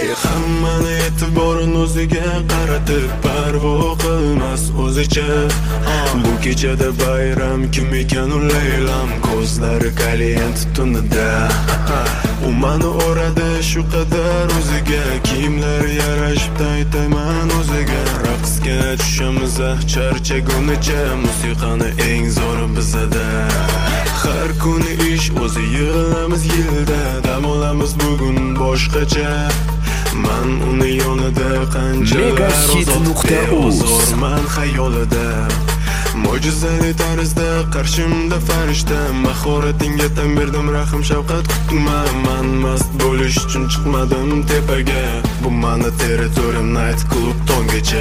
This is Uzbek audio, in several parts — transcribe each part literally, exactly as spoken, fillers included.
Hammani e'tiborin o'ziga qaratib parvo qilmas o'zicha. Bu kechada bayram kim ekan u Leylam, ko'zlari kalient tunida. U mani o'radi shu qadar o'ziga, kiyimlar yarashib aytaman o'ziga. Raqsga tushamiz charchagunicha, musiqani eng zo'ri bizada. Har kuni ish o'zi yig'ilamiz yilda, dam olamiz bugun boshqacha. Man uni yonida qanchalar ozorman xayolida. Mo'jizali tarzda qarshimda farishta, mahoratingga tan berdim, rahim shafqat kutma. Man mast bo'lish uchun chiqmadim tepaga, bu mani territoriyam, night club tongacha.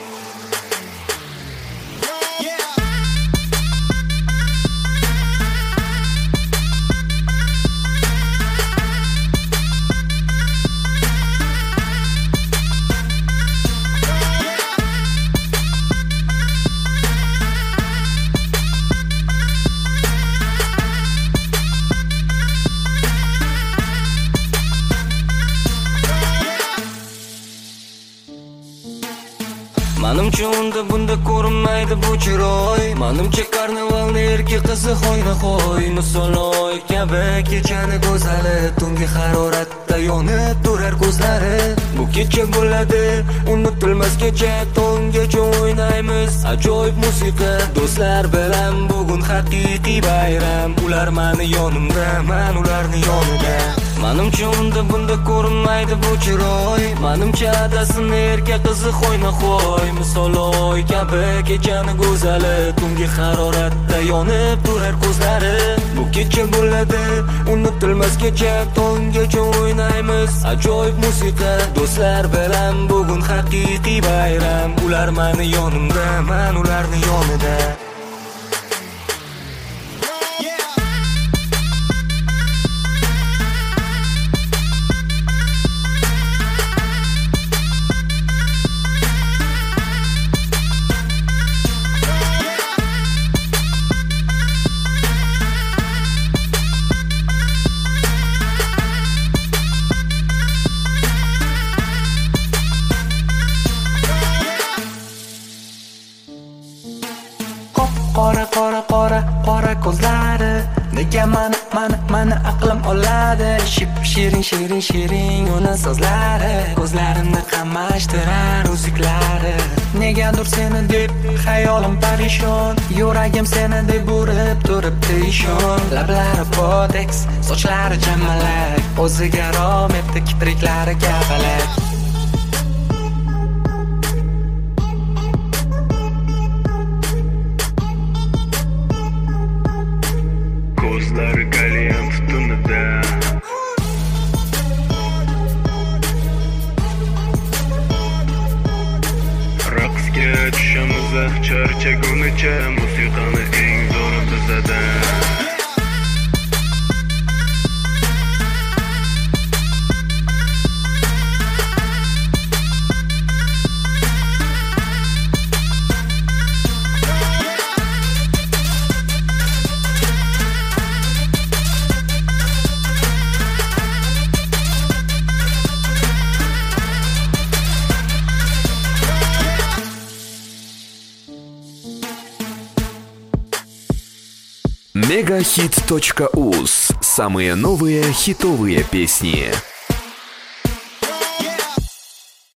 Manimcha unda bunda ko'rinmaydi bu chiroy. Manimcha karnavalni erki qizi hoyna hoy. Misol oy kabi kechani go'zali, tungi haroratda yonib turar ko'zlari. Bu kecha bo'ladi unutilmas kecha, tongacha o'ynaymiz ajoyib musiqa. Do'stlar bilan bugun haqiqiy bayram, ular mani yonimda, men ularni yonida. Manimcha unda bunda ko'rinmaydi bu chiroy. Manimcha adasini erka qizi hoyna hoy. Misol oy kabi kechani go'zali, tungi haroratda yonib turar ko'zlari. Bu kecha bo'ladi unutilmas kecha, tongacha o'ynaymiz ajoyib musiqa. Do'stlar bilan bugun haqiqiy bayram, ular mani yonimda, men ularni yonida. Qora qora qora qora ko'zlari, nega mani mani mani aqlim oladi. Ship shirin shirin shirin uni so'zlari, ko'zlarimni qamashtirar uziklari. Negadir seni deb xayolim parishon, yuragim seni deb urib turibdi ishon. Lablari bodex, sochlari jamalak, o'ziga rom etdi kipriklari kavalak. Ko'zlari kalient tunida. Raqsga tushamiz charchagunicha, musiqani eng zo'ri bizada. Мегахит точка уз. Самые новые хитовые песни.